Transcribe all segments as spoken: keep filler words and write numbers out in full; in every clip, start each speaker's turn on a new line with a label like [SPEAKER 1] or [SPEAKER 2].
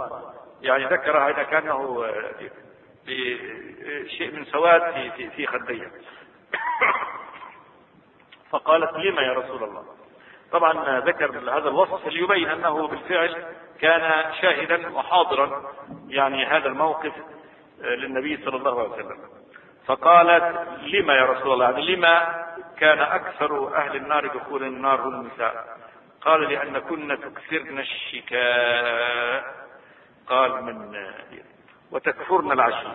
[SPEAKER 1] يعني ذكرها إذا كانه بشيء من سواد في في في خديها. فقالت لما يا رسول الله؟ طبعا ذكر هذا الوصف ليبين أنه بالفعل كان شاهدا وحاضرا يعني هذا الموقف للنبي صلى الله عليه وسلم. فقالت لما يا رسول الله؟ يعني لما كان أكثر أهل النار دخول النار النساء؟ قال لأن كنا تكثرن الشكاء، قال من وتكفرن العشير.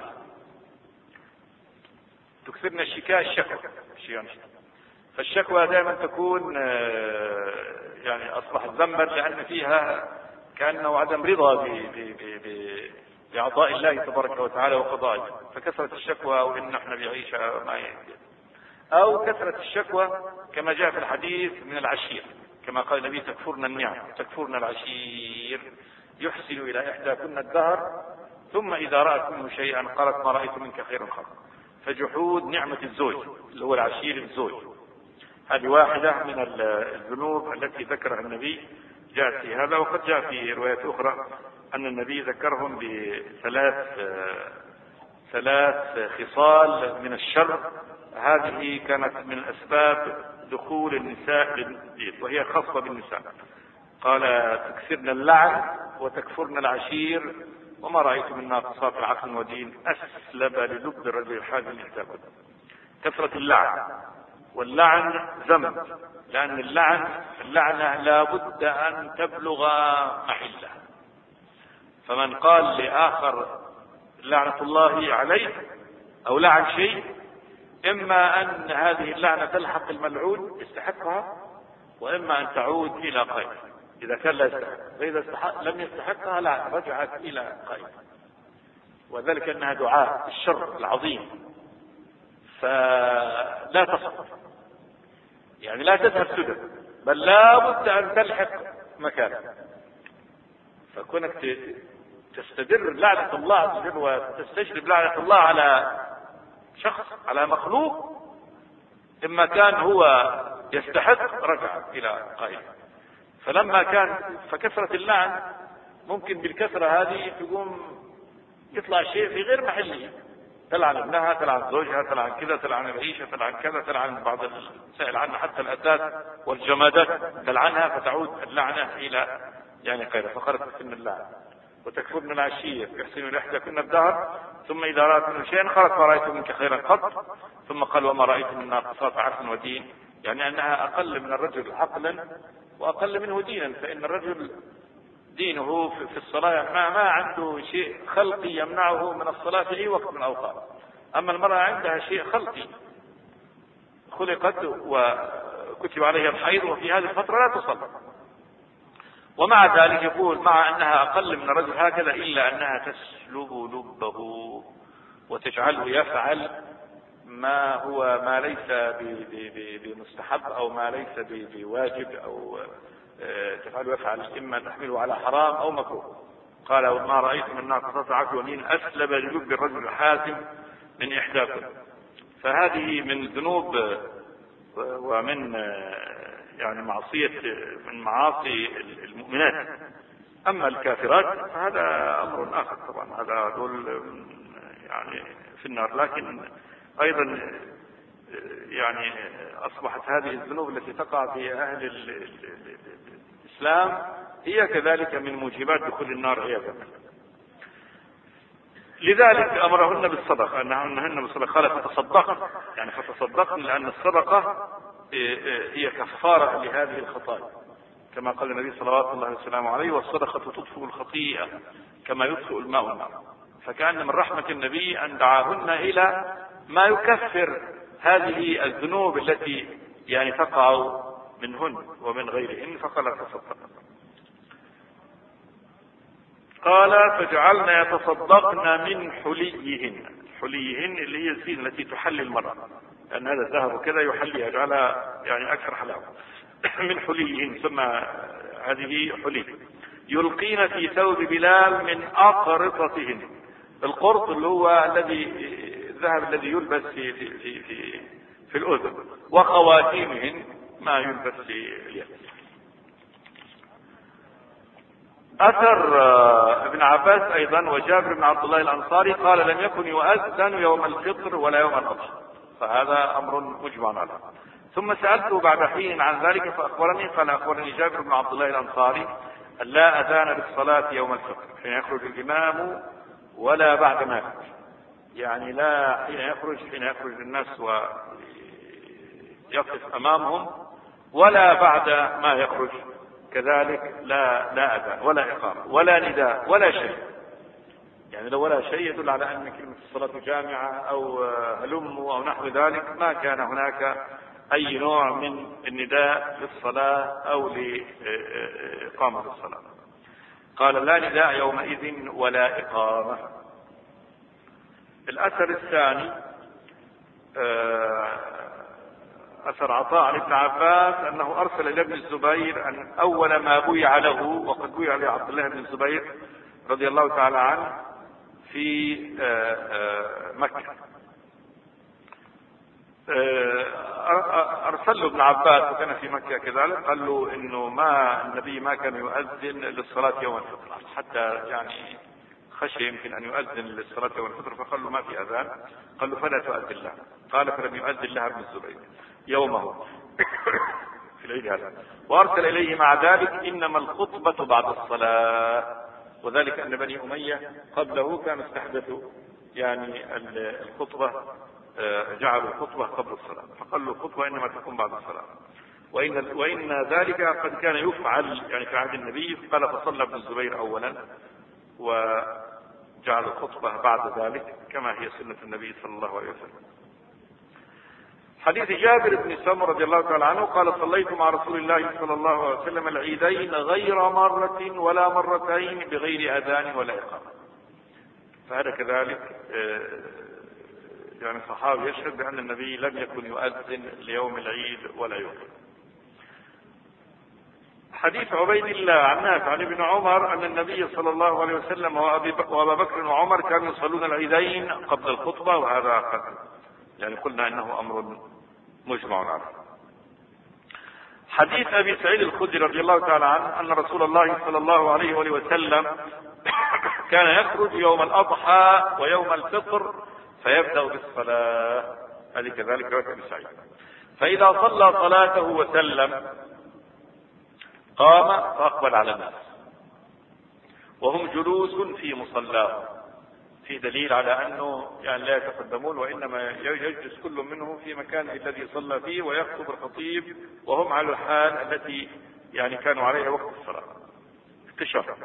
[SPEAKER 1] تكثرن الشكاء الشكوى، فالشكوى دائما تكون يعني أصبحت ذنبا لأن فيها كأنه عدم رضا بعطاء الله تبارك وتعالى وقضائه. فكثرة الشكوى أو إن احنا بعيش ما أو كثرة الشكوى كما جاء في الحديث من العشير، كما قال النبي تكفرن النعم تكفرن العشير، يحسن إلى إحداكن الدهر ثم إذا رأت منه شيئا قالت ما رأيت منك خيرا قط. فجحود نعمة الزوج اللي هو العشير الزوج، هذه واحدة من الذنوب التي ذكرها النبي جاءت في هذا. وقد جاء في روايات أخرى أن النبي ذكرهم بثلاث ثلاث خصال من الشر، هذه كانت من أسباب دخول النساء للدين وهي خاصة بالنساء. قال تكثرن اللعن وتكفرن العشير وما رأيت من ناقصات عقل ودين أسلب للب الرجل الحازم إحداكن. كثرة اللعن، واللعن ذنب، لأن اللعن اللعنة لا بد أن تبلغ محله. فمن قال لآخر لعنة الله عليه أو لعن شيء، إما أن هذه اللعنة تلحق الملعون يستحقها، وإما أن تعود إلى قائل إذا كان لا يستحق، فإذا استحق لم يستحقها لا رجعت إلى قائل، وذلك أنها دعاء الشر العظيم فلا تصف، يعني لا تذهب سدى، بل لا بد أن تلحق مكانها. فكونك تستدر لعنة الله عز وجل وتستجلب لعنة الله على شخص على مخلوق، إما كان هو يستحق رجع إلى قائل. فلما كان فكثرة اللعن ممكن بالكثرة هذه تقوم يطلع شيء في غير محله، تلعن ابنها، تلعن زوجها، تلعن كذا، تلعن العيشة، تلعن كذا، تلعن بعض السائل عنها حتى الأساس والجمادات تلعنها، فتعود اللعنة إلى يعني قيل. فقالت تكفرن اللعن وتكفرن العشير يحسن لإحداكن الدهر ثم إذا رأت منه شيئا قالت ما رأيت منك خيرا قط. ثم قال وما رأيت من ناقصات عقل ودين، يعني أنها أقل من الرجل عقلا وأقل منه دينا. فإن الرجل دينه في الصلاة ما, ما عنده شيء خلقي يمنعه من الصلاة في أي وقت من الأوقات، أما المرأة عندها شيء خلقي خلقت وكتب عليها الحيض وفي هذه الفترة لا تصلي، ومع ذلك يقول مع أنها أقل من الرجل هكذا إلا أنها تسلب لبه وتجعله يفعل ما هو ما ليس بمستحب أو ما ليس بواجب أو تفعله يفعل، إما تحمله على حرام أو مكروه. قال وما رأيت من ناقصات عقل ودين أسلب للب الرجل الحازم من إحداكم. فهذه من الذنوب ومن يعني معصية من معاصي المؤمنات. أما الكافرات فهذا أمر آخر طبعا، هذا دول يعني في النار. لكن أيضا يعني أصبحت هذه الذنوب التي تقع في أهل الإسلام هي كذلك من موجبات دخول النار عياذا بالله. لذلك أمرهن بالصدقة، أنهن بالصدقة. قال فتصدقن، يعني فتصدقن لأن الصدقة هي كفارة لهذه الخطايا، كما قال النبي صلوات الله وسلامه عليه والصدقة تطفئ الخطيئة كما يطفئ الماء النار. فكأن من رحمة النبي أن دعاهن إلى ما يكفر هذه الذنوب التي يعني تقع منهن ومن غيرهن. فقال تصدقن. قال فجعلنا يتصدقن من حليهن، حليهن اللي هي الزينة التي تحلي المرأة، لأن هذا الذهب وكذا يحليها يجعلها يعني أكثر حلاوة. من حليهن ثم هذه حلي يلقين في ثوب بلال من أقرطتهن. القرط اللي هو الذي الذهب الذي يلبس في في في في, في الأذن، وخواتيمهن ما يلبس في اليد. أثر ابن عباس أيضا وجابر بن عبد الله الأنصاري قال لم يكن يؤذن يوم الفطر ولا يوم الأضحى، فهذا أمر مجمع عليه. ثم سألته بعد حين عن ذلك فأخبرني قال أخبرني جابر بن عبد الله الأنصاري لا أذان للصلاة يوم الفطر حين يخرج الإمام ولا بعد ما يخرج، يعني لا حين يخرج حين يخرج الناس ويقف أمامهم ولا بعد ما يخرج كذلك لا لا أذان ولا إقامة ولا نداء ولا شيء. يعني لو ولا شيء يدل على أن كلمة الصلاة جامعة أو هلموا أو نحو ذلك، ما كان هناك أي نوع من النداء للصلاة أو لإقامة الصلاة. قال لا نداء يومئذ ولا إقامة. الأثر الثاني أثر عطاء عن ابن عباس أنه أرسل إلى ابن الزبير أن أول ما بويع له، وقد بويع لعبد الله بن الزبير رضي الله تعالى عنه في مكة، أرسل له ابن عباس وكان في مكة كذلك، قال له إنه ما النبي ما كان يؤذن للصلاة يوم الفطر، حتى يعني خشي يمكن أن يؤذن للصلاة يوم الفطر، فقال له ما في أذان، قال له فلا تؤذن له، قال فلم يؤذن لها ابن الزبير يومه في العيد هذا. وأرسل إليه مع ذلك إنما الخطبة بعد الصلاة، وذلك أن بني أمية قبله كانوا استحدثوا يعني الخطبة، جعلوا الخطبة قبل الصلاة، فقال له الخطبة إنما تكون بعد الصلاة. وإن, وإن ذلك قد كان يفعل يعني في عهد النبي، قال فصلى ابن الزبير أولا وجعل الخطبة بعد ذلك كما هي سنة النبي صلى الله عليه وسلم. حديث جابر بن سمرة رضي الله تعالى عنه قال صليت مع رسول الله صلى الله عليه وسلم العيدين غير مرة ولا مرتين بغير أذان ولا إقامة. فهذا كذلك يعني الصحابي يشهد بأن النبي لم يكن يؤذن ليوم العيد ولا يوم. حديث عبيد الله عن نافع عن ابن عمر أن النبي صلى الله عليه وسلم وأبا بكر وعمر كانوا يصلون العيدين قبل الخطبة، وهذا قد يعني قلنا إنه أمر مجمع عليه. حديث أبي سعيد الخدري رضي الله تعالى عنه أن رسول الله صلى الله عليه وآله وسلم كان يخرج يوم الأضحى ويوم الفطر فيبدأ بالصلاة، هذه كذلك رواية أبي سعيد. فإذا صلى صلاته وسلم قام فأقبل على الناس وهم جلوس في مصلاه، في دليل على أنه يعني لا يتقدمون، وإنما يجلس كل منهم في مكانه الذي صلى فيه ويخطب الخطيب وهم على الحال التي يعني كانوا عليها وقت الصلاة التشهد،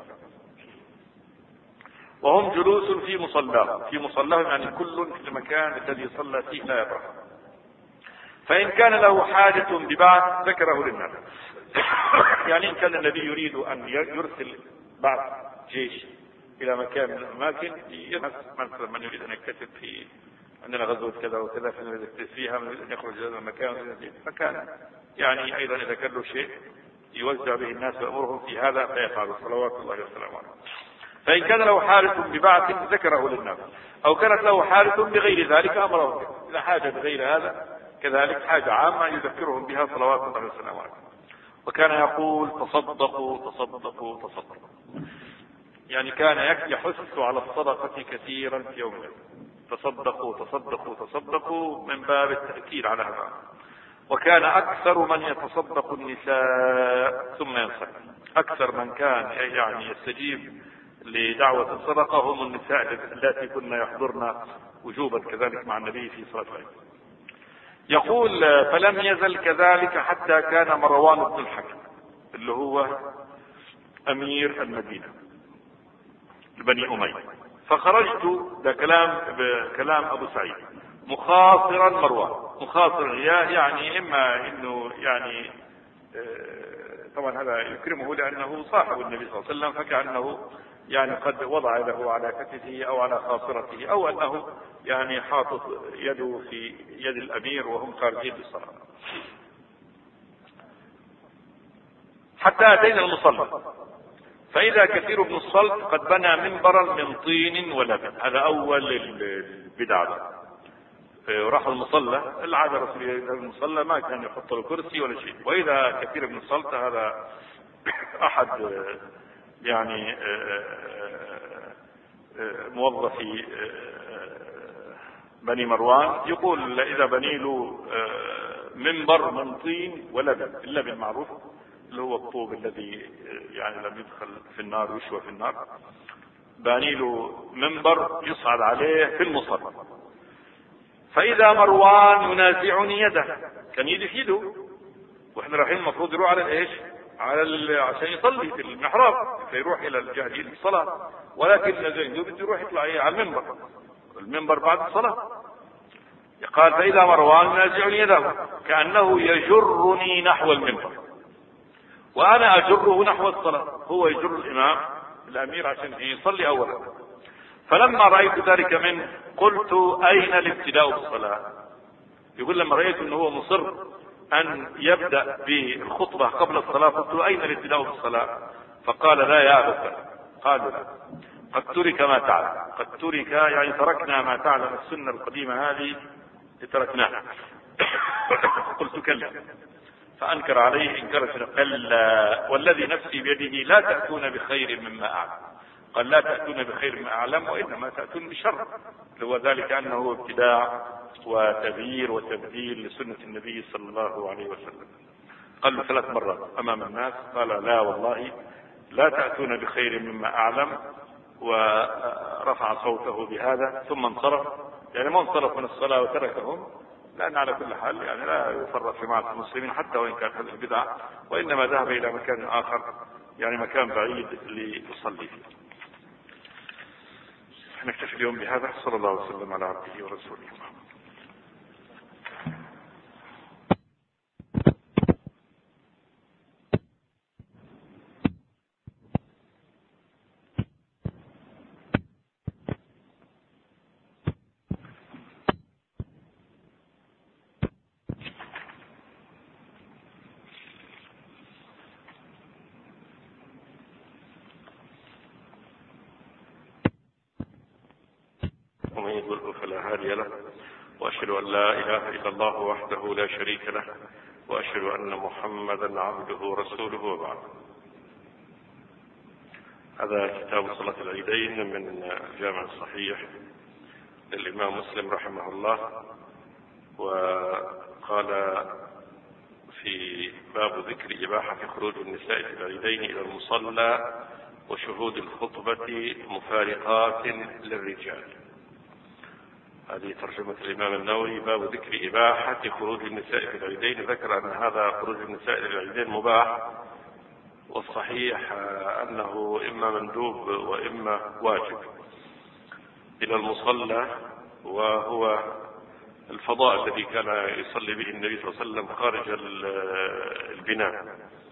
[SPEAKER 1] وهم جلوس في مصلاه في مصلاه يعني كل في المكان الذي صلى فيه لا يبرح. فإن كان له حاجة ببعث ذكره للناس، يعني إن كان النبي يريد أن يرسل بعض جيش إلى مكان من الأماكن، مثلا من يريد أن يكتب في عندنا غزوة كذا وكذا فنريد يكتب فيها، من يريد أن يخرج إلى المكان، فكان يعني أيضا إذا كان له شيء يوزع به الناس وأمرهم في هذا فيفعل صلوات الله وسلامه عليه. فإن كان له حالة ببعث ذكره للناس، أو كانت له حالة بغير ذلك أمرهم به، إذا حاجة بغير هذا كذلك حاجة عامة يذكرهم بها صلوات الله وسلامه عليه. وكان يقول تصدقوا تصدقوا تصدقوا، يعني كان يحث على الصدقة كثيرا في يوم العيد، تصدقوا تصدقوا تصدقوا من باب التأكيد على هذا. وكان أكثر من يتصدق النساء ثم ينصرف، أكثر من كان يعني يستجيب لدعوة الصدقة هم النساء التي كنا يحضرن وجوبا كذلك مع النبي في صلاة العيد. يقول فلم يزل كذلك حتى كان مروان بن الحكم اللي هو أمير المدينة بني أمية، فخرجت، ده كلام كلام أبو سعيد، مخاصرا مروان، مخاصرا يعني إما إنه يعني طبعا هذا يكرمه لأنه صاحب النبي صلى الله عليه وسلم، فكأنه يعني قد وضع يده على كتفه أو على خاصرته، أو أنه يعني حاطط يده في يد الأمير وهم خارجين للصلاة. حتى أتينا المصلى فإذا كثير بن الصلت قد بنى منبرا من طين ولبن، هذا أول البدعة. راح المصلى، العادة رسول الله المصلى ما كان يحط له كرسي ولا شيء، وإذا كثير بن الصلت هذا أحد
[SPEAKER 2] يعني موظفي بني مروان، يقول إذا بني له منبر من طين ولبن، اللبن معروف اللي هو الطوب الذي يعني لم يدخل في النار ويشوى في النار، باني له منبر يصعد عليه في المصلى، فإذا مروان ينازعني يده، كان يدي في يده واحنا رايحين المفروض يروح على الايش؟ على ال... عشان يصلي في المحراب فيروح الى الجهه للصلاه، ولكن زينب بده يروح يطلع على المنبر، المنبر بعد الصلاه. قال فإذا مروان ينازعني يده كأنه يجرني نحو المنبر وأنا أجره نحو الصلاة، هو يجر الإمام الأمير عشان يصلي أولا. فلما رأيت ذلك منه قلت أين الابتداء بالصلاة؟ يقول لما رأيت أنه هو مصر أن يبدأ بالخطبة قبل الصلاة قلت أين الابتداء بالصلاة؟ فقال لا يا أبا، قالوا لا، قد ترك ما تعلم، قد ترك يعني تركنا ما تعلم، السنة القديمة هذه تركناها. قلت كلا، فأنكر عليه إنكار قال والذي نفسي بيده لا تأتون بخير مما أعلم، قال لا تأتون بخير مما أعلم وإنما تأتون بشر، هو ذلك أنه ابتداع وتغيير وتبديل لسنة النبي صلى الله عليه وسلم. قال له ثلاث مرات أمام الناس، قال لا والله لا تأتون بخير مما أعلم، ورفع صوته بهذا ثم انصرف، يعني ما انصرف من الصلاة وتركهم، لأن على كل حال يعني لا يفرط في معصية المسلمين حتى وإن كانت هذه البدعة، وإنما ذهب إلى مكان آخر يعني مكان بعيد ليصلي فيه. نكتفي اليوم بهذا، صلى الله وسلم على عبده ورسوله. ومن يضلل فلا هادي له، وأشهد أن لا إله إلا الله وحده لا شريك له، وأشهد أن محمدا عبده ورسوله، وبعد. هذا كتاب صلاة العيدين من الجامع الصحيح للإمام مسلم رحمه الله، وقال في باب ذكر إباحة خروج النساء في العيدين إلى المصلى وشهود الخطبة مفارقات للرجال. هذه ترجمة الإمام النووي، باب ذكر إباحة خروج النساء في العيدين. ذكر أن هذا خروج النساء إلى العيدين مباح، والصحيح أنه إما مندوب وإما واجب إلى المصلى، وهو الفضاء الذي كان يصلي به النبي صلى الله عليه وسلم خارج البناء،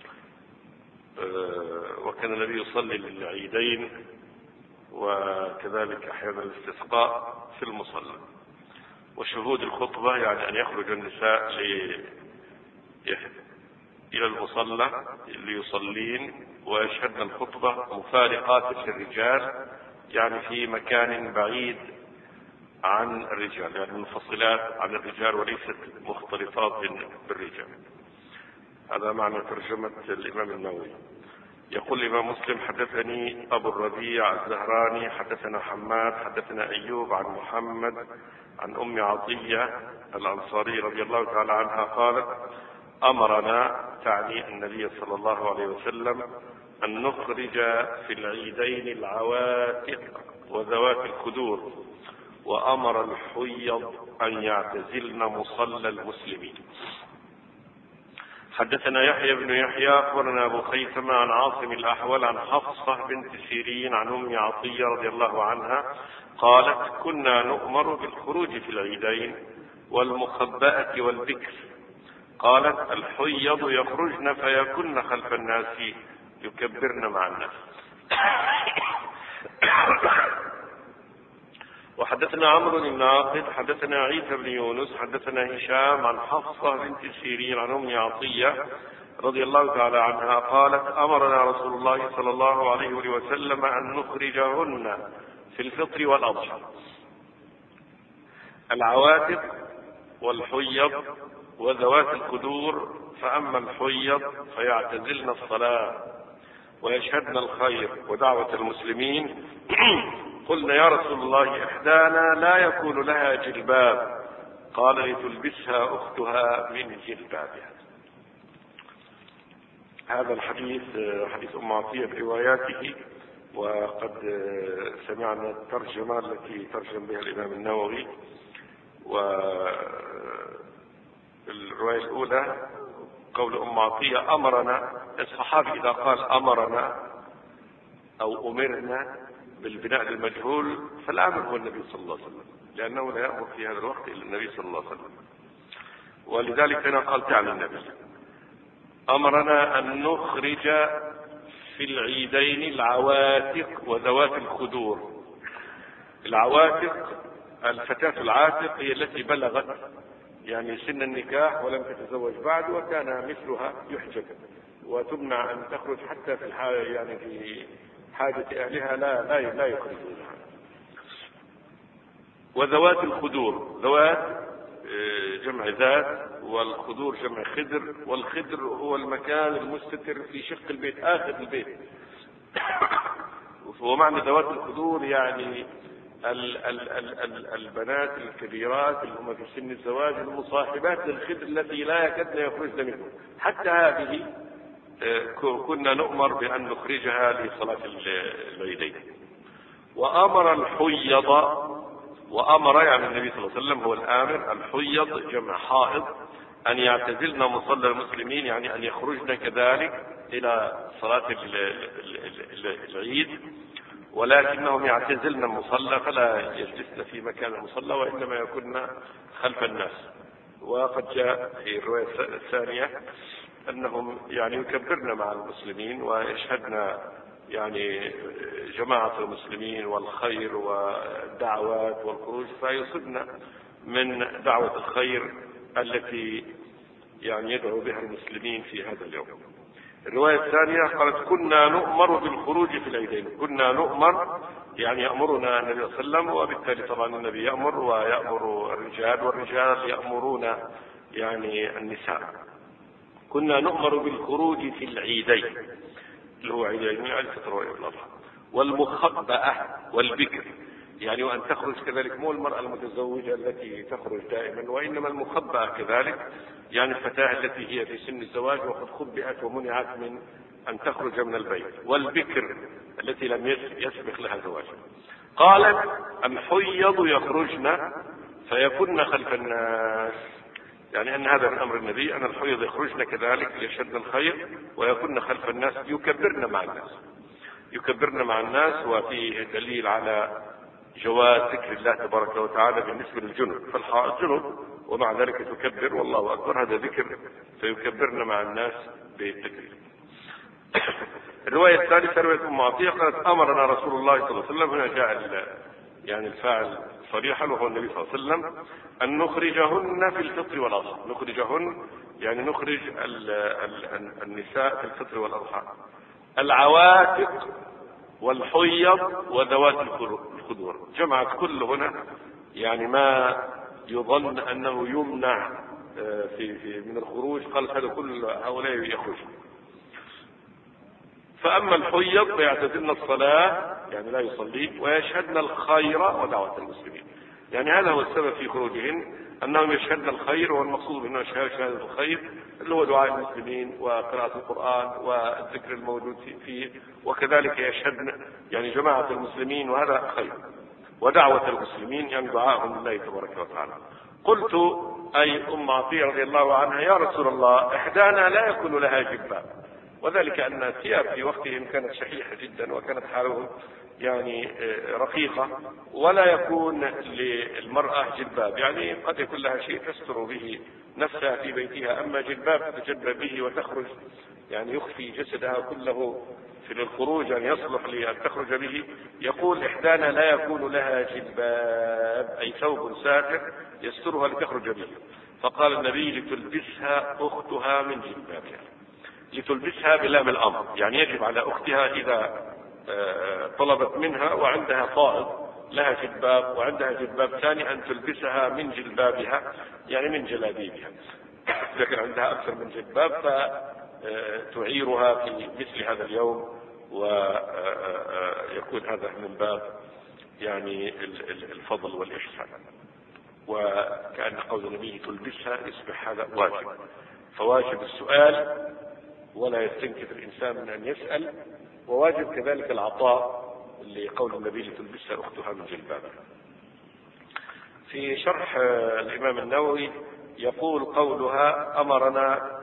[SPEAKER 2] وكان النبي يصلي للعيدين وكذلك أحيانا الاستسقاء في المصلى. وشهود الخطبة يعني أن يخرج النساء إلى المصلى ليصلين ويشهدن الخطبة مفارقات للرجال، يعني في مكان بعيد عن الرجال، يعني منفصلات عن الرجال وليست مختلطات بالرجال. هذا معنى ترجمة الإمام النووي. يقول الإمام مسلم حدثني أبو الربيع الزهراني حدثنا حماد حدثنا أيوب عن محمد عن أم عطية الأنصاري رضي الله تعالى عنها قالت أمرنا، تعني النبي صلى الله عليه وسلم، أن نخرج في العيدين العواتق وذوات الخدور، وأمر الحيض أن يعتزلن مصلى المسلمين. حدثنا يحيى بن يحيى أخبرنا أبو خيثمة عن عاصم الأحول عن حفصة بنت سيرين عن أم عطية رضي الله عنها قالت كنا نؤمر بالخروج في العيدين والمخبأة والبكر، قالت الحيض يخرجن فيكن خلف الناس يكبرن مع الناس. وحدثنا عمرو بن عاقد حدثنا عيسى بن يونس حدثنا هشام عن حفصة بنت سيرين عن أم عطية رضي الله تعالى عنها قالت أمرنا رسول الله صلى الله عليه وسلم أن نخرجهن في الفطر والأضحى، العواتق والحيض وذوات الخدور، فأما الحيض فيعتزلن الصلاة
[SPEAKER 3] ويشهدن الخير ودعوة المسلمين قلنا يا رسول الله إحدانا لا يكون لها جلباب، قال لتلبسها أختها من جلبابها. هذا الحديث حديث أم عطية برواياته، وقد سمعنا الترجمة التي ترجم بها الإمام النووي. والرواية الأولى قول أم عطية أمرنا، الصحابي إذا قال أمرنا أو أمرنا بالبناء للمجهول فالآمر هو النبي صلى الله عليه وسلم، لأنه لا يأمر في هذا الوقت إلا النبي صلى الله عليه وسلم، ولذلك هنا قال تعالى النبي أمرنا أن نخرج في العيدين العواتق وذوات الخدور. العواتق الفتاة العاتق هي التي بلغت يعني سن النكاح ولم تتزوج بعد، وكان مثلها يحجب وتمنع أن تخرج حتى في الحاجة يعني في حاجة أهلها لا لا لا يخرجونها. وذوات الخدور، ذوات جمع ذات، والخدور جمع خدر، والخدر هو المكان المستتر في شق البيت آخر البيت. ومعنى ذوات الخدور يعني ال ال ال ال البنات الكبيرات اللي هم في سن الزواج المصاحبات للخدر التي لا يكدن يخرجن منه. حتى هذه كنا نؤمر بأن نخرجها لصلاة العيدين. وأمر الحيض، وأمر يعني النبي صلى الله عليه وسلم هو الآمر، الحيض جمع حائض، أن يعتزلن مصلى المسلمين، يعني أن يخرجن كذلك إلى صلاة العيد، ولكنهم يعتزلن المصلى فلا يجلسن في مكان المصلى، وإنما يكون خلف الناس. وقد جاء في الرواية الثانية أنهم يعني يكبرن مع المسلمين ويشهدن يعني جماعة المسلمين والخير والدعوات والخروج، فيصبن من دعوة الخير التي يعني يدعو بها المسلمين في هذا اليوم. الرواية الثانية قالت كنا نؤمر بالخروج في العيدين. كنا نؤمر يعني يأمرنا النبي صلى الله عليه وسلم، وبالتالي طبعا النبي يأمر ويأمر الرجال، والرجال يأمرون يعني النساء. كنا نؤمر بالخروج في العيدين اللي هو عيدين الفطر وعيد الأضحى، والمخبأة والبكر، يعني وأن تخرج كذلك مو المرأة المتزوجة التي تخرج دائما، وإنما المخبأة كذلك يعني الفتاة التي هي في سن الزواج وقد خبئت ومنعت من أن تخرج من البيت، والبكر التي لم يسبق لها زواج. قالت الحيض يخرجن فيكن خلف الناس، يعني أن هذا من أمر النبي أن الحيض يخرجن كذلك ليشهدن الخير ويكن خلف الناس يكبرن مع الناس يكبرن مع الناس وفيه دليل على جواز ذكر الله تبارك وتعالى بالنسبة للجنب، فالحائض جنب ومع ذلك تكبر والله أكبر، هذا ذكر، فيكبرن مع الناس بالتكبير. الرواية الثالثة رواية أم عطية قالت أمرنا رسول الله صلى الله عليه وسلم، هنا جاء يعني الفاعل صريحا وهو النبي صلى الله عليه وسلم، أن نخرجهن في الفطر والأضحى. نخرجهن يعني نخرج ال ال النساء في الفطر والأضحى، العواتق والحيض وذوات الخدور، جمعت كل هنا يعني ما يظن أنه يمنع في في من الخروج، قال هذا كل هؤلاء يخرج. فأما الحيض فيعتزلن الصلاة يعني لا يصلين، ويشهدن الخير ودعوة المسلمين، يعني هذا هو السبب في خروجهن، أنهم يشهدن الخير، والمقصود منه شهادة الخير اللي هو دعاء المسلمين وقراءة القرآن والذكر الموجود فيه، وكذلك يشهدن يعني جماعة المسلمين وهذا خير، ودعوة المسلمين يعني دعاءهم لله تبارك وتعالى. قلت أي أم عطية رضي الله عنها يا رسول الله إحدانا لا يكون لها جباب، وذلك أن الثياب في وقتهم كانت شحيحة جدا وكانت حالهم يعني رقيقة، ولا يكون للمرأة جلباب، يعني قد يكون لها شيء تستر به نفسها في بيتها، أما جلباب تتجلب به وتخرج يعني يخفي جسدها كله في الخروج أن يصلح لأن تخرج به. يقول إحدانا لا يكون لها جلباب أي ثوب ساتر يسترها لتخرج به، فقال النبي لتلبسها أختها من جلبابها. لتلبسها بلام الأمر، يعني يجب على أختها إذا طلبت منها وعندها طائب لها جلباب وعندها جلباب ثاني أن تلبسها من جلبابها يعني من جلابيبها، لكن عندها أكثر من جلباب فتعيرها في مثل هذا اليوم ويكون هذا من باب يعني الفضل والإحسان. وكأن قول النبي تلبسها يصبح هذا واجب، فواجب السؤال ولا يستنكف الإنسان من أن يسأل، وواجب كذلك العطاء لقول النبي لتلبسها أختها من جلبابها. في شرح الإمام النووي يقول قولها أمرنا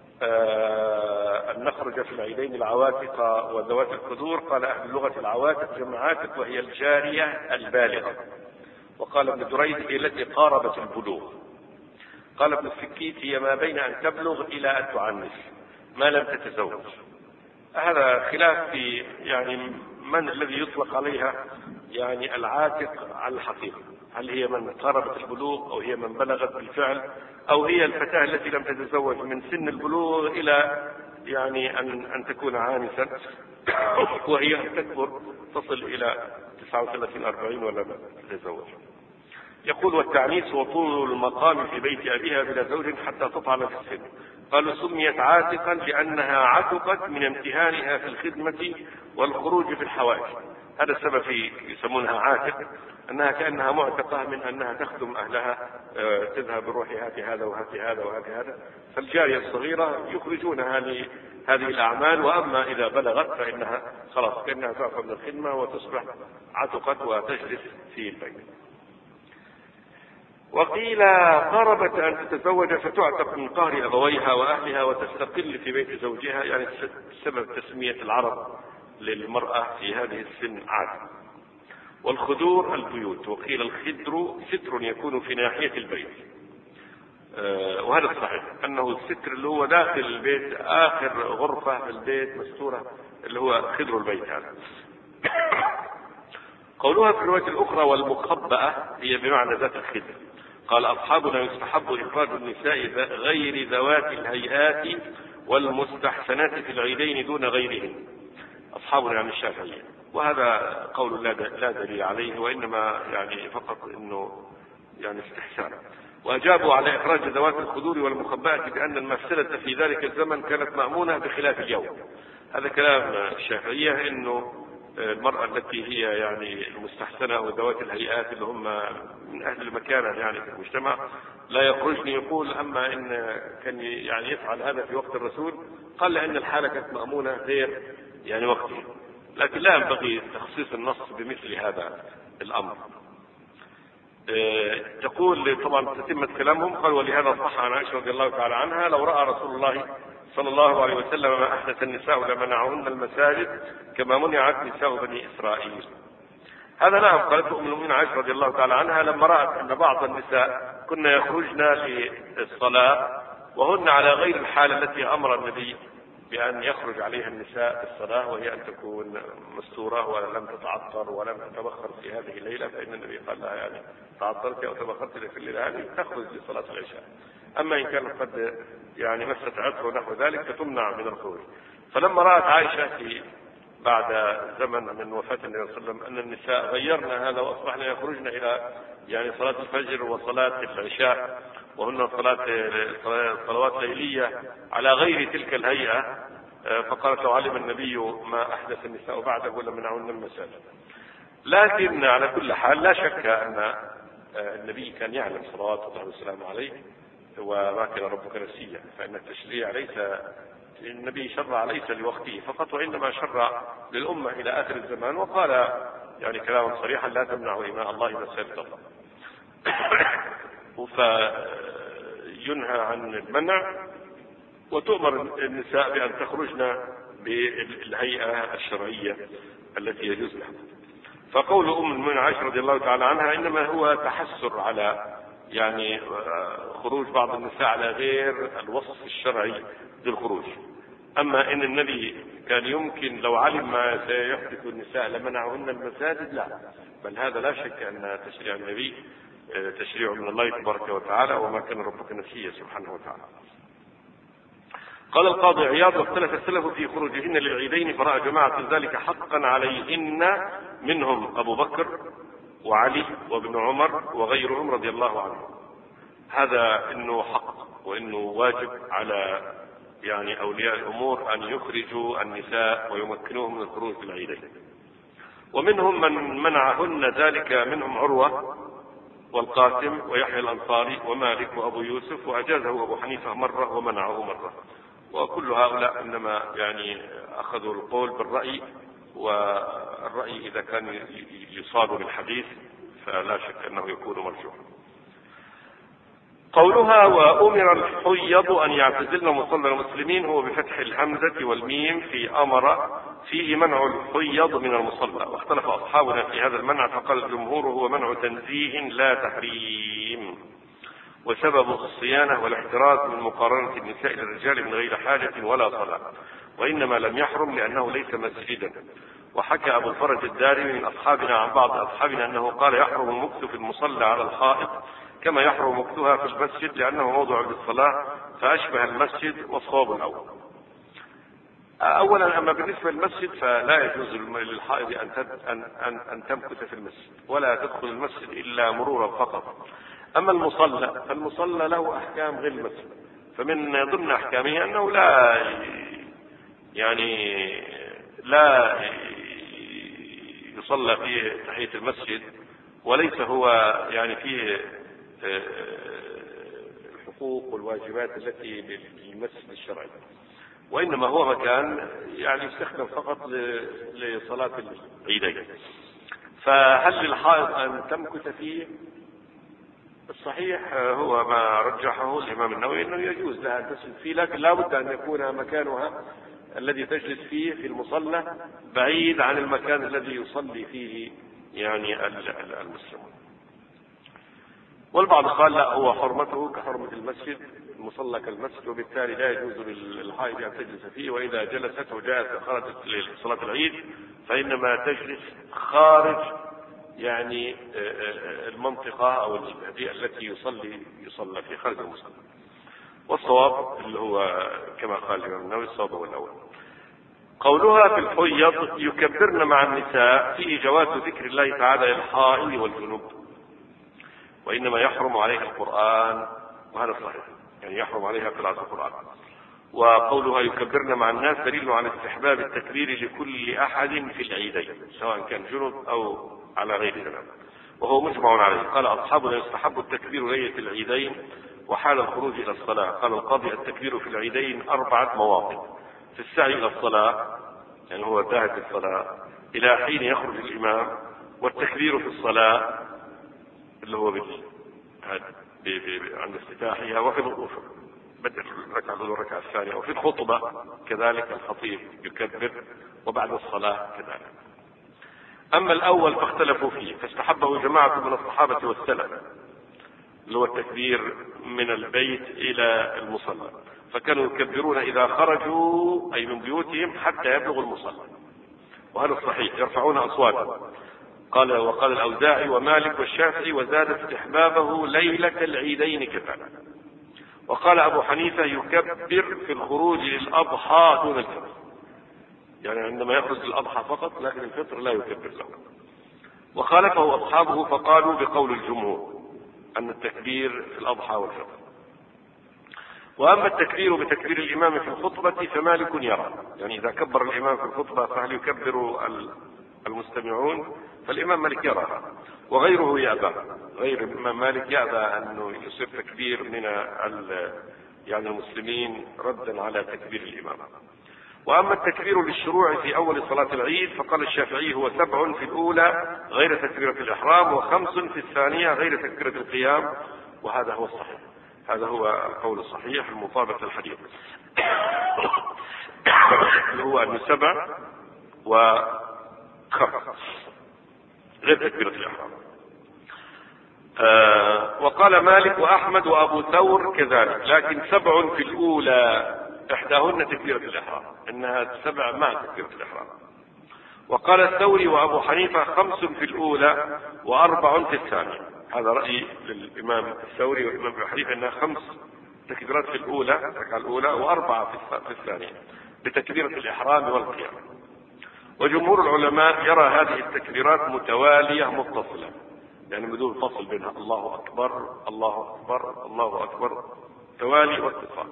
[SPEAKER 3] أن نخرج في العيدين العواتق وذوات الخدور، قال أهل اللغة العواتق جمع عاتق وهي الجارية البالغة، وقال ابن دريد هي التي قاربت البلوغ. قال ابن السكيت هي ما بين أن تبلغ إلى أن تعنف ما لم تتزوج. هذا خلاف في يعني من الذي يطلق عليها يعني العاتق على الحقيقة، هل هي من قاربت البلوغ أو هي من بلغت بالفعل أو هي الفتاة التي لم تتزوج من سن البلوغ إلى يعني أن, أن تكون عانسا وهي تكبر تصل إلى تسعة وثلاثين أربعين ولا تتزوج. يقول والتعنيس هو طول المقام في بيت أبيها بلا زوج حتى تطعن في السن. قالوا سميت عاتقا لأنها عتقت من امتهانها في الخدمة والخروج في الحوائج. هذا السبب في يسمونها عاتق، أنها كأنها معتقة من أنها تخدم أهلها، تذهب بروحي هاتي هذا وهاتي هذا وهاتي هذا. فالجارية الصغيرة يخرجونها لهذه الأعمال، وأما إذا بلغت فإنها خلاص كأنها تعفى من الخدمة وتصبح عتقت وتجلس في البيت. وقيل قربت أن تتزوج فتعتق من قهر أبويها وأهلها وتستقل في بيت زوجها، يعني سبب تسمية العرب للمرأة في هذه السن عاد. والخدور البيوت، وقيل الخدر ستر يكون في ناحية البيت، آه وهذا الصحيح أنه الستر اللي هو داخل البيت آخر غرفة في البيت مستورة اللي هو خدر البيت هذا. قولها في الرواية الأخرى والمخبأة هي بمعنى ذات الخدر. قال أصحابنا يستحب إخراج النساء غير ذوات الهيئات والمستحسنات في العيدين دون غيرهن، أصحابنا يعني الشافعية، وهذا قول لا دليل عليه وإنما يعني فقط إنه يعني استحسان. وأجابوا على إخراج ذوات الخدور والمخبأة بأن المفسدة في ذلك الزمن كانت مأمونة بخلاف اليوم. هذا كلام الشافعية، إنه المرأة التي هي يعني المستحسنة وذوات الهيئات اللي هم من أهل المكانة يعني في المجتمع لا يخرجن. يقول أما إن كان يعني يفعل هذا في وقت الرسول قال لأن الحالة كانت مأمونة غير يعني وقته، لكن لا ينبغي تخصيص النص بمثل هذا الأمر. تقول طبعا تتمة كلامهم، قال ولهذا صح عن عائشة رضي الله تعالى عنها لو رأى رسول الله صلى الله عليه وسلم ما أحدث النساء لمنعهن المساجد كما منعت نساء بني إسرائيل. هذا نعم قالته أم المؤمنين عائشة رضي الله تعالى عنها لما رأت أن بعض النساء كنا يخرجن للصلاة وهن على غير الحالة التي أمر النبي بأن يخرج عليها النساء في الصلاة، وهي أن تكون مستورة ولم تتعطر ولم تتبخر في هذه الليلة، فإن النبي قال لها يعني تعطرت أو تبخرت في الليلة هذه تخرج لصلاة العشاء. أما إن كانت قد يعني مست عطر ونحو ذلك فتمنع من الخروج. فلما رأت عائشة في بعد زمن من وفاة النبي صلى الله عليه وسلم أن النساء غيرنا هذا وأصبحنا يخرجن إلى يعني صلاة الفجر وصلاة العشاء وهن صلاة صلوات ليلية على غير تلك الهيئة، فقالت لو علم النبي ما أحدث النساء بعده لمنعهن المساجد. لكن على كل حال لا شك أن النبي كان يعلم صلوات الله وسلامه عليه وما كان ربك نسيا، فإن التشريع ليس النبي شرع ليس لوقته فقط، وإنما شرع للأمة إلى آخر الزمان، وقال يعني كلاما صريحا لا تمنعوا إماء الله مساجد الله. فينهى عن المنع وتؤمر النساء بأن تخرجن بالهيئة الشرعية التي يجوز لها. فقول أم المؤمنين عائشة رضي الله تعالى عنها إنما هو تحسر على يعني خروج بعض النساء على غير الوصف الشرعي للخروج. أما إن النبي كان يمكن لو علم ما سيحدث النساء لمنعهن المساجد، لا، بل هذا لا شك أن تشريع النبي تشريع من الله تبارك وتعالى وما كان ربك نسيا سبحانه وتعالى. قال القاضي عياض واختلف السلف في خروجهن للعيدين فرأى جماعة ذلك حقا عليهن منهم أبو بكر وعلي وابن عمر وغيرهم رضي الله عنهم. هذا إنه حق وإنه واجب على يعني أولياء الأمور أن يخرجوا النساء ويمكنوهم من الخروج في العيدين. ومنهم من منعهن ذلك، منهم عروة والقاسم ويحيى الأنصاري ومالك وأبو يوسف، وأجازه أبو حنيفة مرة ومنعه مرة. وكل هؤلاء إنما يعني أخذوا القول بالرأي، والرأي إذا كان يصاب بالحديث فلا شك أنه يكون مرجوحا. قولها وأمر الحيض أن يعتزلن مصلى المسلمين هو بفتح الهمزة والميم في أمر، فيه منع الحيض من المصلى. واختلف أصحابنا في هذا المنع، فقال الجمهور هو منع تنزيه لا تحريم، وسبب الصيانة والاحتراز من مقارنة النساء للرجال من غير حاجة ولا صلاة، وإنما لم يحرم لأنه ليس مسجدا. وحكى أبو الفرج الدارمي من أصحابنا عن بعض أصحابنا أنه قال يحرم المكث في المصلى على الحائط كما يحرم مكثها في المسجد لأنه موضع للصلاة فأشبه المسجد، والصواب الأول. أولا أما بالنسبة للمسجد فلا يجوز للحائض أن أن تمكث في المسجد ولا تدخل المسجد إلا مرورا فقط. أما المصلى فالمصلى له أحكام غير المسجد، فمن ضمن أحكامه أنه لا يعني لا يصلى فيه تحية المسجد، وليس هو يعني فيه الحقوق والواجبات التي للمسجد الشرعي، وإنما هو مكان يعني يستخدم فقط لصلاة العيدين. فهل للحائض أن تمكث فيه؟ الصحيح هو ما رجحه الإمام النووي أنه يجوز لها أن تسجد فيه، لكن لا بد أن يكون مكانها الذي تجلس فيه في المصلى بعيد عن المكان الذي يصلي فيه يعني المسلمون. والبعض قال لا، هو حرمته كحرمة المسجد، المصلى كالمسجد، وبالتالي لا يجوز للحائض أن تجلس فيه، وإذا جلست وجاءت خرجت لصلاة العيد فإنما تجلس خارج يعني المنطقة أو البيئة التي يصلي يصلى في خارج المصلى. والصواب اللي هو كما قال الإمام النووي الصواب هو الأول. قولها في الحيض يكبرن مع النساء فيه جواز ذكر الله تعالى للحائض والجنوب، وإنما يحرم عليها القرآن، وهذا صحيح يعني يحرم عليها قراءة القرآن. وقولها يكبرن مع الناس دليل على استحباب التكبير لكل أحد في العيدين سواء كان جنوب أو على غير جنوب، وهو مجمع عليه. قال أصحابنا يستحب التكبير ليلة العيدين وحال الخروج إلى الصلاة. قال القاضي التكبير في العيدين أربعة مواطن: في السعي إلى الصلاة يعني هو ذاهب الصلاة إلى حين يخرج الإمام، والتكبير في الصلاة اللي هو عند افتتاحها، وفي الغفر بدل الركعة والركعة الثانية، وفي الخطبة كذلك الخطيب يكبر، وبعد الصلاة كذلك. أما الأول فاختلفوا فيه، فاستحبه جماعة من الصحابة والسلف اللي هو التكبير من البيت إلى المصلى، فكانوا يكبرون إذا خرجوا أي من بيوتهم حتى يبلغوا المصلى، وهذا الصحيح، يرفعون أصواتهم. قال وقال الأوزاعي ومالك والشافعي وزاد استحبابه ليلة العيدين كذلك. وقال أبو حنيفة يكبر في الخروج للأضحى دون الفطر، يعني عندما يخرج للأضحى فقط، لكن الفطر لا يكبر له. وخالفه أصحابه فقالوا بقول الجمهور أن التكبير في الأضحى والفطر. وأما التكبير بتكبير الإمام في الخطبة فمالك يرى، يعني إذا كبر الإمام في الخطبة فهل يكبر المستمعون؟ فالإمام مالك يرى، وغيره يأبى، غير الإمام مالك يأبى أنه يصير تكبير من يعني المسلمين ردا على تكبير الإمام. وأما التكبير للشروع في أول صلاة العيد فقال الشافعي هو سبع في الأولى غير تكبيرة الإحرام، وخمس في الثانية غير تكبيرة القيام، وهذا هو الصحيح، هذا هو القول الصحيح المطابق للحديث اللي هو أن سبع وخمس غير تكبيرة الإحرام. آه وقال مالك وأحمد وأبو ثور كذلك، لكن سبع في الأولى إحداهن تكبيرة الإحرام، إنها سبع مع تكبيرة الإحرام. وقال الثوري وأبو حنيفة خمس في الأولى وأربع في الثانية، هذا رأي للإمام الثوري والإمام أبو حنيفة أنها خمس تكبيرات في الأولى الركعة الأولى وأربعة في الثانية بتكبيرة الإحرام والقيام. وجمهور العلماء يرى هذه التكبيرات متوالية متصلة، يعني بدون فصل بينها، الله أكبر الله أكبر الله أكبر توالي واتصال.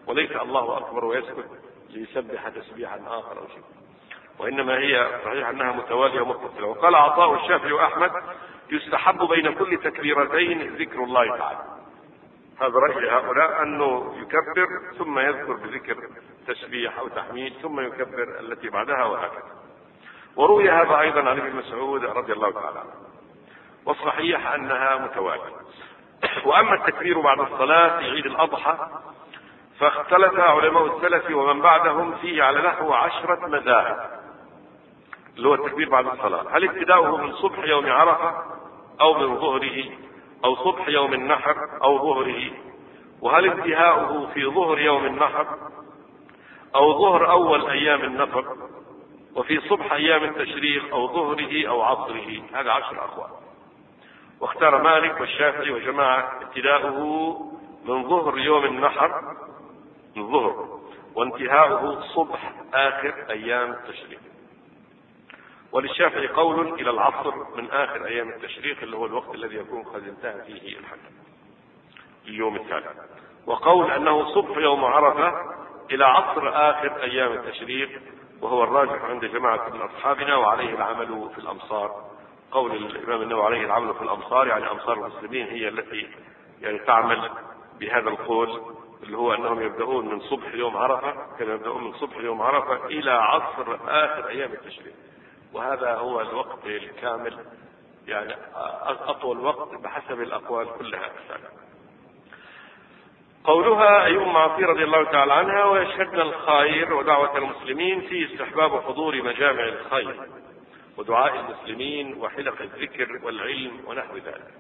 [SPEAKER 3] وليس الله أكبر ويسكت ليسبح تسبيحا آخر أو شيء، وإنما هي صحيح أنها متوالية ومتصلة. وقال عطاء والشافعي وأحمد يستحب بين كل تكبيرتين ذكر الله تعالى. هذا رأي هؤلاء أنه يكبر ثم يذكر بذكر تسبيح أو تحميد ثم يكبر التي بعدها وهكذا. وروي هذا أيضا عن ابن مسعود رضي الله تعالى عنه، والصحيح أنها متوالية. وأما التكبير بعد الصلاة في عيد الأضحى فاختلف علماء السلف ومن بعدهم فيه على نحو عشرة مذاهب، اللي هو التكبير بعد الصلاة. هل ابتداؤه من صبح يوم عرفة أو من ظهره، أو صبح يوم النحر أو ظهره، وهل انتهاؤه في ظهر يوم النحر أو ظهر أول أيام النفر، وفي صبح أيام التشريق أو ظهره أو عصره. هذا عشر أقوال. واختار مالك والشافعي وجماعة ابتداؤه من ظهر يوم النحر من ظهر، وانتهاؤه صبح آخر أيام التشريق. وللشافعي قول إلى العصر من آخر أيام التشريق، اللي هو الوقت الذي يكون قد انتهى فيه الحج اليوم التالي. وقول أنه صبح يوم عرفة إلى عصر آخر أيام التشريق، وهو الراجح عند جماعة من أصحابنا، وعليه العمل في الأمصار. قول الإمام النووي عليه العمل في الأمصار، يعني أمصار المسلمين هي التي يعني تعمل بهذا القول، اللي هو أنهم يبدأون من صبح يوم عرفة، كانوا يبدأون من صبح يوم عرفة إلى عصر آخر أيام التشريق، وهذا هو الوقت الكامل، يعني أطول وقت بحسب الأقوال كلها السابقة. قولها أي أم عطية رضي الله تعالى عنها ويشهدنا الخير ودعوة المسلمين في استحباب حضور مجامع الخير ودعاء المسلمين وحلق الذكر والعلم ونحو ذلك.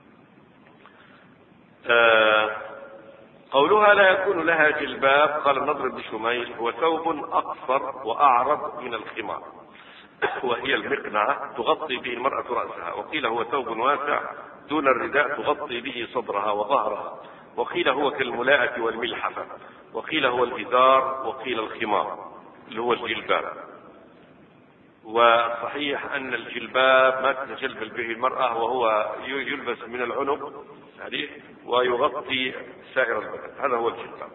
[SPEAKER 3] آه قولها لا يكون لها جلباب، قال النضر بن شميل هو ثوب أقصر وأعرض من الخمار، وهي المقنعة تغطي به المرأة رأسها، وقيل هو ثوب واسع دون الرداء تغطي به صدرها وظهرها، وقيل هو كالملاءة والملحفة، وقيل هو الإزار، وقيل الخمار اللي هو الجلباب. وصحيح أن الجلباب ما تتجلبل به المرأة، وهو يلبس من العنق ويغطي سائر البدن، هذا هو الجلباب.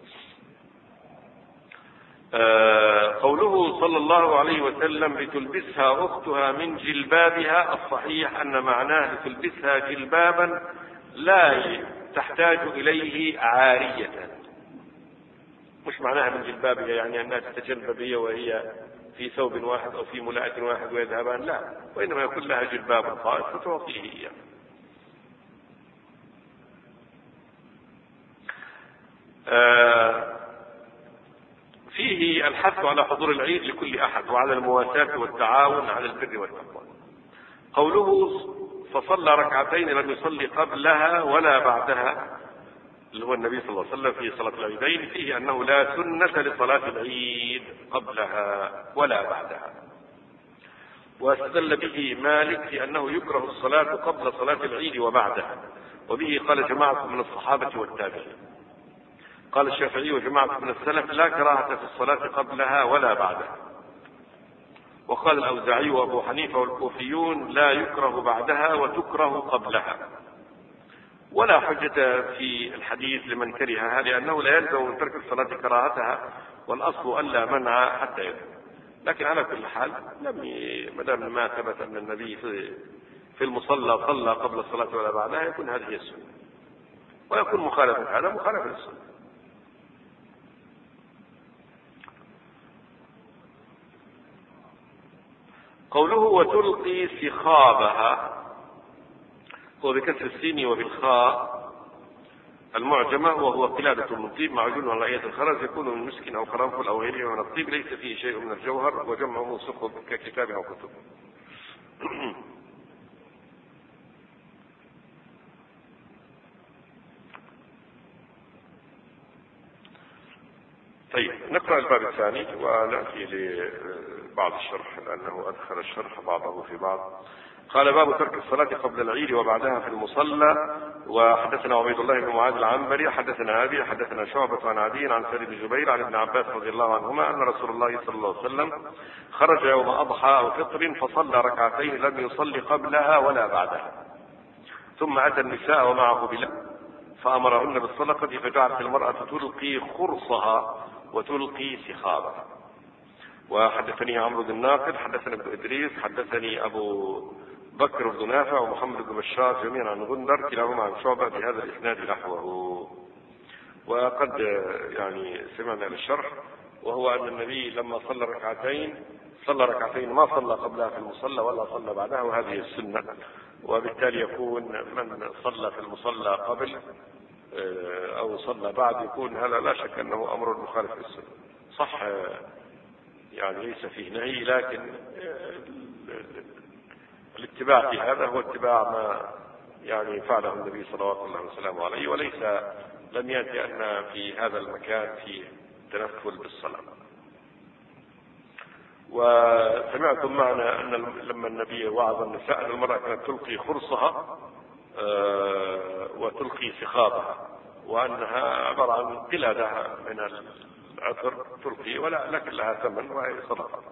[SPEAKER 3] آه قوله صلى الله عليه وسلم لتلبسها أختها من جلبابها، الصحيح أن معناه لتلبسها جلبابا لا تحتاج إليه عارية، مش معناها من جلبابها يعني أنها تتجلبب هي وهي في ثوب واحد أو في ملاءة واحد ويذهبان، لا، وإنما يكون لها جلباب خاص فتعطيه إياه. آه فيه الحث على حضور العيد لكل أحد، وعلى المواساة والتعاون على البر والتقوى. قوله فصلى ركعتين لم يصلي قبلها ولا بعدها، اللي هو النبي صلى الله عليه وسلم في صلاة العيدين، فيه أنه لا سنة لصلاة العيد قبلها ولا بعدها. واستدل به مالك في أنه يكره الصلاة قبل صلاة العيد وبعدها، وبه قال جماعة من الصحابة والتابعين. قال الشافعي وجماعة من السلف لا كراهة في الصلاة قبلها ولا بعدها. وقال الأوزاعي وأبو حنيفة والكوفيون لا يكره بعدها وتكره قبلها. ولا حجة في الحديث لمن كرهها، لأنه لا يلزم من ترك الصلاة كراهتها، والأصل ألا منع حتى يدخل. لكن على كل حال لم ما دام ما ثبت أن النبي في في المصلى صلى قبل الصلاة ولا بعدها، يكون هذه هي السنة، ويكون مخالفة هذا مخالفة للسنة. قوله وتلقي سخابها، هو بكسر السين وبالخاء المعجمة، وهو قلادة من طيب معجون على آية الخرز، يكون من مسك أو قرنفل أو غيره من الطيب، ليس فيه شيء من الجوهر، وجمعه سخب ككتاب أو كتب. طيب نقرأ الباب الثاني ونأتي لبعض الشرح، لأنه أدخل الشرح بعضه في بعض. قال باب ترك الصلاة قبل العيد وبعدها في المصلى. وحدثنا عبيد الله بن معاذ العنبري حدثنا أبي حدثنا شعبة عن عدي عن سعيد بن جبير عن ابن عباس رضي الله عنهما أن رسول الله صلى الله عليه وسلم خرج يوم أضحى أو فطر فصلى ركعتين لم يصلي قبلها ولا بعدها، ثم أتى النساء ومعه بلال فأمرهن بالصدقة فجعلت المرأة تلقي خرصها وتلقي سخابها. وحدثني عمرو بن ناقد حدثنا ابن إدريس حدثني أبو بكر بن نافع ومحمد بن بشار جميعا عن غندر كلاهما عن شعبة بهذا الإسناد نحوه. وقد يعني سمعنا للشرح، وهو أن النبي لما صلى ركعتين صلى ركعتين ما صلى قبلها في المصلى ولا صلى بعدها، وهذه السنة. وبالتالي يكون من صلى في المصلى قبل أو صلى بعد يكون هذا لا شك أنه أمر مخالف للسنة. صح يعني ليس فيه نهي، لكن الاتباع في هذا هو اتباع ما يعني فعله النبي صلوات الله وسلامه عليه، وليس لم يأتي أن في هذا المكان في تنفل بالصلاة. وسمعتم معنا أن لما النبي وعظ النساء أن المرأة كانت تلقي خرصها وتلقي سخابها، وأنها عبارة عن قلادة من العطر تلقي ولا لكن لها ثمن وهي صدقة.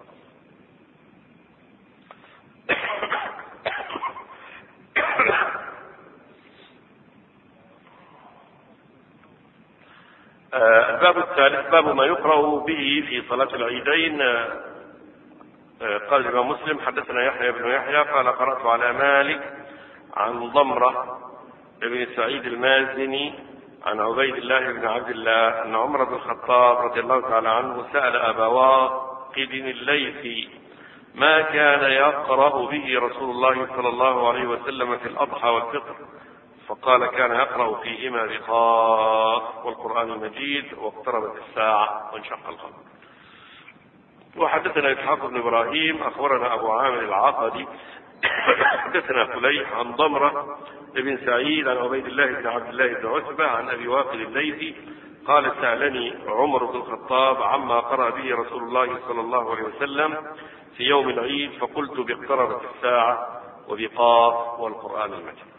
[SPEAKER 3] الباب الثالث باب ما يقرأ به في صلاة العيدين. قال الإمام مسلم حدثنا يحيى بن يحيى قال قرأت على مالك عن ضمرة بن سعيد المازني عن عبيد الله بن عبد الله أن عمر بن الخطاب رضي الله تعالى عنه سأل أبا واقد الليثي ما كان يقرأ به رسول الله صلى الله عليه وسلم في الأضحى والفطر، فقال كان يقرأ فيهما بقاف والقرآن المجيد واقتربت الساعة وانشق القمر. وحدثنا إسحاق بن إبراهيم أخبرنا أبو عامر العقدي حدثنا فليح عن ضمرة بن سعيد عن عبيد الله بن عبد الله بن عتبة عن أبي واقد الليثي قال سألني عمر بن الخطاب عما قرأ به رسول الله صلى الله عليه وسلم في يوم العيد، فقلت باقتربت الساعة وبقاف والقرآن المجيد.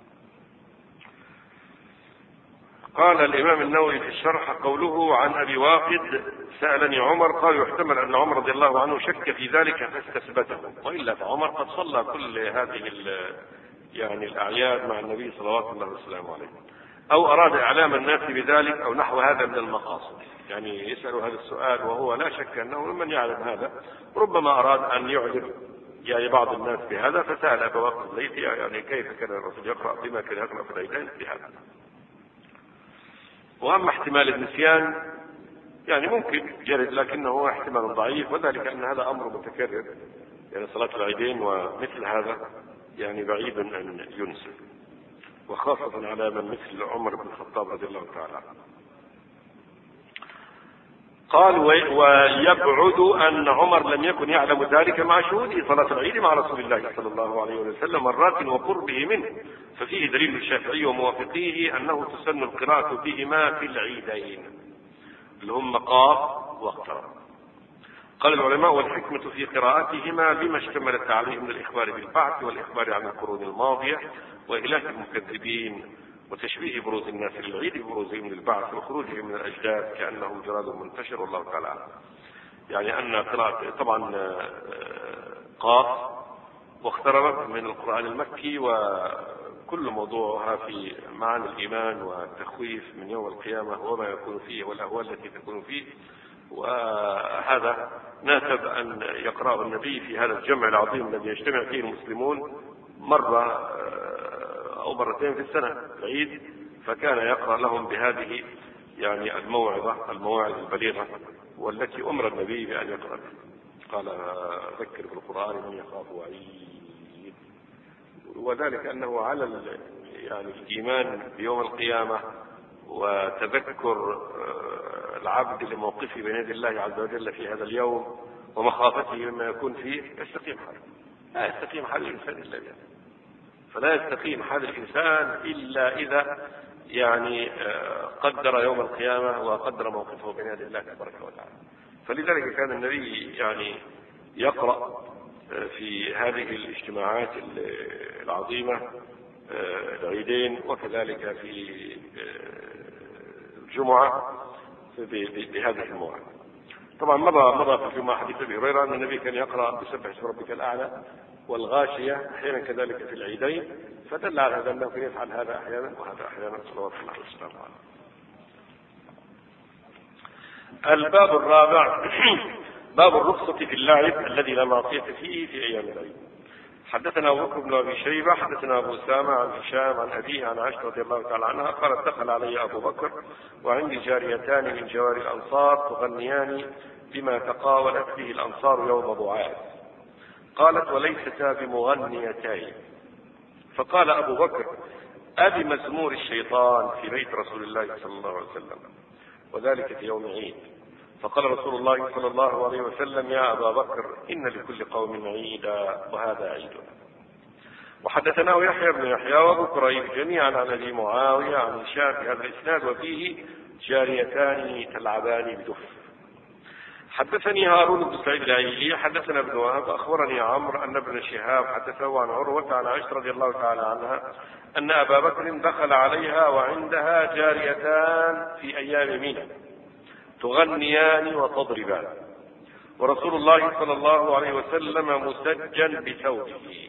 [SPEAKER 3] قال الإمام النووي في الشرح قوله عن أبي واقد سألني عمر قال يحتمل أن عمر رضي الله عنه شك في ذلك فاستثبته، وإلا فعمر قد صلى كل هذه يعني الأعياد مع النبي صلوات الله وسلامه عليه، أو أراد إعلام الناس بذلك أو نحو هذا من المقاصد. يعني يسأل هذا السؤال وهو لا شك أنه من يعلم هذا ربما أراد أن يعلم يعني بعض الناس بهذا، فسأل أبا واقد الليثي يعني كيف كان الرسول يقرأ بما كان يقرأ في العيدين بهذا. وأما احتمال النسيان يعني ممكن يرد لكنه احتمال ضعيف، وذلك أن هذا أمر متكرر يعني صلاة العيدين ومثل هذا يعني بعيد أن ينسى، وخاصة على من مثل عمر بن الخطاب رضي الله تعالى عنه. قال ويبعد أن عمر لم يكن يعلم ذلك مع شهوده صلاة العيد مع رسول الله صلى الله عليه وسلم مرات وقربه منه، ففيه دليل الشافعي وموافقيه أنه تسن القراءة بهما في العيدين اللي هم قاف واقترب. قال العلماء والحكمة في قراءتهما بما اشتملت عليه من الإخبار بالبعث والإخبار عن القرون الماضية وإهلاك المكذبين وتشبيه بروز الناس للعيد ببروزهم للبعث وخروجهم من الأجداث كأنهم جراد منتشر والله تعالى عنه. يعني أن قراءة طبعا قاف واقتربت من القرآن المكي وكل موضوعها في معنى الإيمان والتخويف من يوم القيامة وما يكون فيه والأهوال التي تكون فيه، وهذا ناسب أن يقرأ النبي في هذا الجمع العظيم الذي يجتمع فيه المسلمون مرة أو مرتين في السنة العيد، فكان يقرأ لهم بهذه يعني الموعظة المواعظ البليغة والتي أمر النبي بأن يقرأ. قال ذكر بالقرآن من يخاف وعيد، وذلك أنه على يعني الإيمان بيوم القيامة وتذكر العبد لموقفه بين يدي الله عز وجل في هذا اليوم ومخافته مما يكون فيه يستقيم حاله. لا يستقيم حال الإنسان إلا بهذا، فلا يستقيم حال الإنسان إلا إذا يعني قدر يوم القيامة وقدر موقفه بين يدي الله تبارك وتعالى. فلذلك كان النبي يعني يقرأ في هذه الاجتماعات العظيمة العيدين وكذلك في الجمعة بهذه المواعظ. طبعا مضى مضى في الجمعة حديث أبي هريرة أن النبي كان يقرأ بسبح اسم ربك الأعلى والغاشية أحيانا كذلك في العيدين، فدل على هذا أنه يفعل هذا أحيانا وهذا أحيانا صلوات الله وسلامه عليه. الباب الرابع باب الرخصة في اللعب الذي لا معصية فيه في أيام العيد. حدثنا أبو بكر بن أبي شيبة حدثنا أبو أسامة عن هشام عن أبيه عن عائشة رضي الله تعالى عنها قالت دخل علي أبو بكر وعندي جاريتان من جواري الأنصار تغنيان بما تقاولت به الأنصار يوم ضعاف. قالت وليستا بمغنيتين. فقال أبو بكر أبي مزمور الشيطان في بيت رسول الله صلى الله عليه وسلم، وذلك في يوم عيد. فقال رسول الله صلى الله عليه وسلم يا أبا بكر إن لكل قوم عيدا وهذا عيدنا. وحدثناه يحيى بن يحيى وابو كريب جميعا عن ابي معاويه عن هشام في هذا الاسناد وفيه جاريتان تلعبان بدف. حدثني هارون بن سعيد الايلي حدثنا ابن وهب اخبرني عمرو ان ابن شهاب حدثه عن عروه عن عائشه رضي الله تعالى عنها ان ابا بكر دخل عليها وعندها جاريتان في ايام منى تغنيان وتضربان، ورسول الله صلى الله عليه وسلم مسجا بثوبه،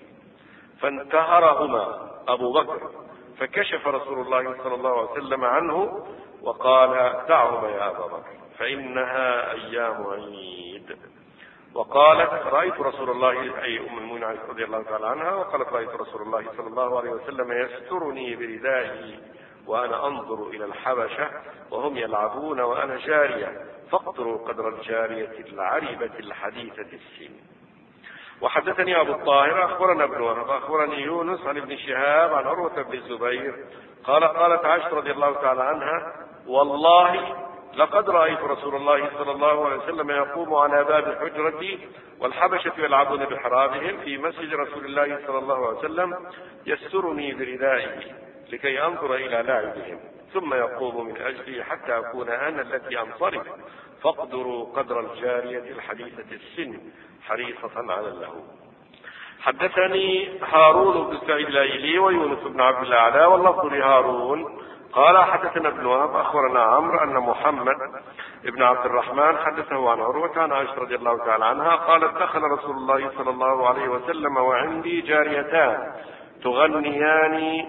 [SPEAKER 3] فانتهرهما أبو بكر فكشف رسول الله صلى الله عليه وسلم عنه وقال دعهما يا أبا بكر فإنها أيام عيد. وقالت رأيت رسول الله أي أم المؤمنين عائشة رضي الله تعالى عنها وقالت رأيت رسول الله صلى الله عليه وسلم يسترني بردائه وأنا أنظر إلى الحبشة وهم يلعبون وأنا جارية فاقدروا قدر الجارية العربة الحديثة السن. وحدثني أبو الطاهر أخبرنا ابن وهب أخبرني يونس عن ابن شهاب عن عروة بن الزبير قال قالت عائشة رضي الله تعالى عنها والله لقد رأيت رسول الله صلى الله عليه وسلم يقوم على باب حجرتي والحبشة يلعبون بحرابهم في مسجد رسول الله صلى الله عليه وسلم يسترني بردائه لكي أنظر إلى لعبهم ثم يقوم من أجلي حتى أكون أنا التي أنصرف فاقدروا قدر الجارية الحديثة السن حريصة على اللهو. حدثني هارون بن سعيد الايلي ويونس بن عبد الاعلى واللفظ لهارون قال حدثنا ابن وهب اخبرنا عمرو ان محمد بن عبد الرحمن حدثه عن عروه عن عائشه رضي الله تعالى عنها قالت دخل رسول الله صلى الله عليه وسلم وعندي جاريتان تغنيان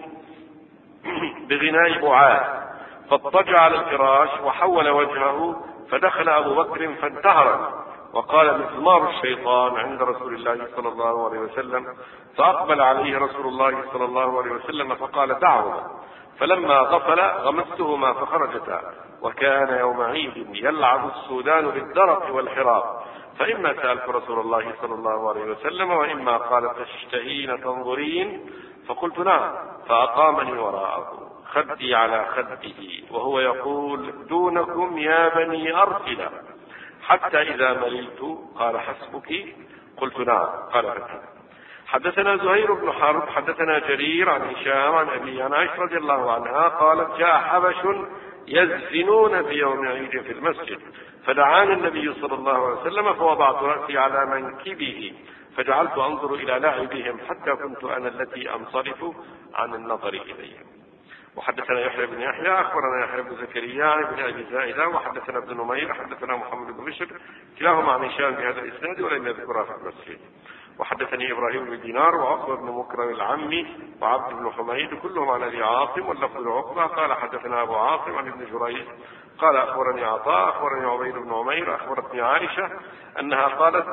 [SPEAKER 3] بغناء بعاد فاضطجع على الفراش وحول وجهه فدخل ابو بكر فانتهر وقال مزمار الشيطان عند رسول الله صلى الله عليه وسلم فأقبل عليه رسول الله صلى الله عليه وسلم فقال دعهما فلما غفل غمستهما فخرجتا وكان يوم عيد يلعب السودان بالدرق والحراب فإما سألت رسول الله صلى الله عليه وسلم وإما قال تشتهين تنظرين فقلت نعم فأقامني وراءه خدي على خده وهو يقول دونكم يا بني أرسل حتى إذا مللت قال حسبك قلت نعم قال فكذا. حدثنا زهير بن حرب حدثنا جرير عن هشام عن أبي عن عائشة رضي الله عنها قالت جاء حبش يزفنون في يوم عيد في المسجد فدعاني النبي صلى الله عليه وسلم فوضعت رأسي على منكبه فجعلت أنظر إلى لعبهم حتى كنت أنا التي أنصرف عن النظر إليهم. وحدثنا يحيى بن يحيى اخبرنا يحيى بن زكريا بن ابي زائده وحدثنا ابن نمير حدثنا محمد بن بشر كلاهما عن هشام بهذا الاسناد ولم يذكرها في المسجد. وحدثني ابراهيم بن دينار وعقبه بن مكرم العمي وعبد بن حميد كلهم عن ابي عاصم واللفظ لعقبه قال حدثنا ابو عاصم عن ابن جريج قال اخبرني عطاء اخبرني عبيد بن عمير اخبرتني عائشه انها قالت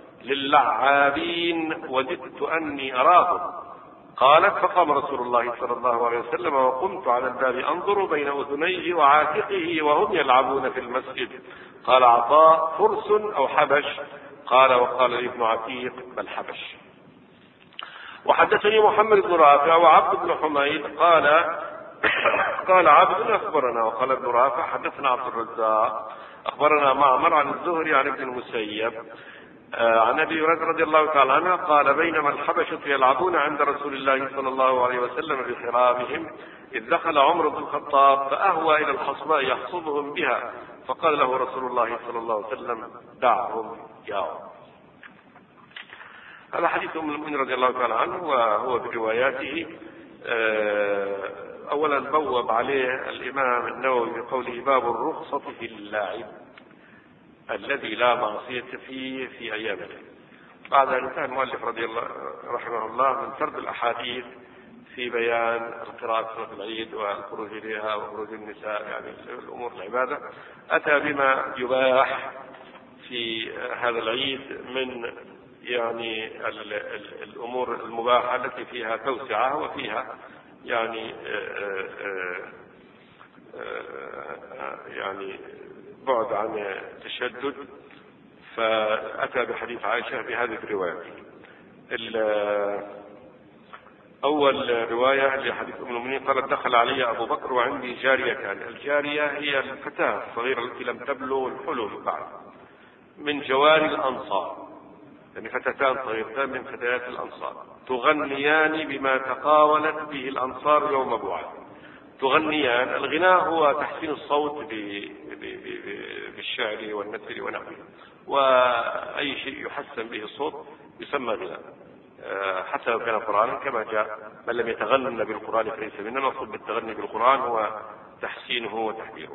[SPEAKER 3] للعابين وددت اني اراهم قالت فقام رسول الله صلى الله عليه وسلم وقمت على الباب انظر بين اذنيه وعاتقه وهم يلعبون في المسجد. قال عطاء فرس او حبش قال وقال ابن عتيق بل حبش. وحدثني محمد بن رافع وعبد بن حميد قال قال عبد اخبرنا وقال ابن رافع حدثنا عبد الرزاق اخبرنا معمر عن الزهري عن ابن المسيب عن ابي هريره رضي الله تعالى عنه قال بينما الحبشه يلعبون عند رسول الله صلى الله عليه وسلم بحرابهم اذ دخل عمر بن الخطاب فاهوى الى الحصباء يحصبهم بها فقال له رسول الله صلى الله عليه وسلم دعهم يا عمر. هذا حديث ام المؤمنين رضي الله تعالى عنه وهو برواياته. اولا بوب عليه الامام النووي بقوله باب الرخصه في اللاعب الذي لا معصية فيه في أيام العيد. بعد أن انتهى المؤلف رضي الله رحمه الله من سرد الأحاديث في بيان القراءة صلاة العيد والخروج إليها وخروج النساء، يعني الأمور العبادة، أتى بما يباح في هذا العيد من يعني ال ال الأمور المباحة التي فيها توسعة وفيها يعني آآ آآ يعني بعد عن التشدد. فأتى بحديث عائشة بهذه الرواية. أول رواية لحديث أم المؤمنين قالت: دخل علي أبو بكر وعندي جاريتان. الجارية هي الفتاة الصغيرة التي لم تبلغ الحلم بعد، من جواري الأنصار، يعني فتاتان صغيرتان من فتيات الأنصار، تغنيان بما تقاولت به الأنصار يوم بعث. تغنيان، الغناء هو تحسين الصوت بالشعر والنثر ونحوه، وأي شيء يحسن به الصوت يسمى غناء، حتى لو كان قرآنا كما جاء: من لم يتغنى بالقرآن فليس منا. المقصود بالتغني بالقرآن هو تحسينه وتحبيره.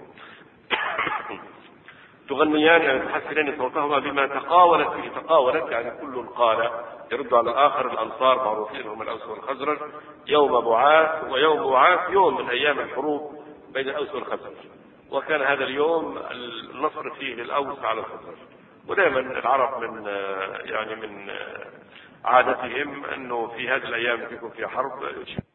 [SPEAKER 3] تغنيان يعني تحسنان صوتهما بما تقاولت به. تقاولت يعني كل قال يرد على الآخر. الأنصار معروفين هم الأوس والخزرج، يوم بعاث، ويوم بعاث يوم من أيام الحروب بين الأوس والخزرج، وكان هذا اليوم النصر فيه للأوس على الخزرج. ودائما العرب من يعني من عادتهم أنه في هذه الأيام يكون فيها حرب